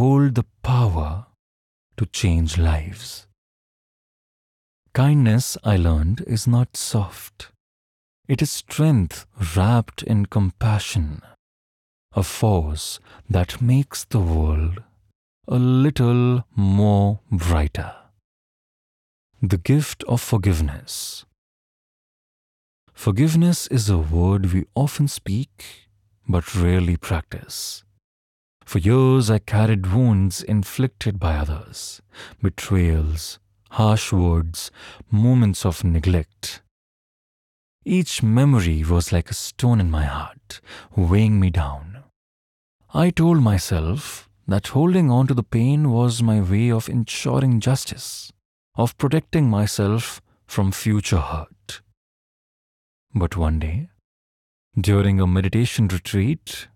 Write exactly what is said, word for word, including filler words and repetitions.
hold the power to change lives. Kindness, I learned, is not soft. It is strength wrapped in compassion, a force that makes the world a little more brighter. The gift of forgiveness. Forgiveness is a word we often speak but rarely practice. For years I carried wounds inflicted by others, betrayals, harsh words, moments of neglect. Each memory was like a stone in my heart, weighing me down. I told myself that holding on to the pain was my way of ensuring justice, of protecting myself from future hurt. But one day, during a meditation retreat,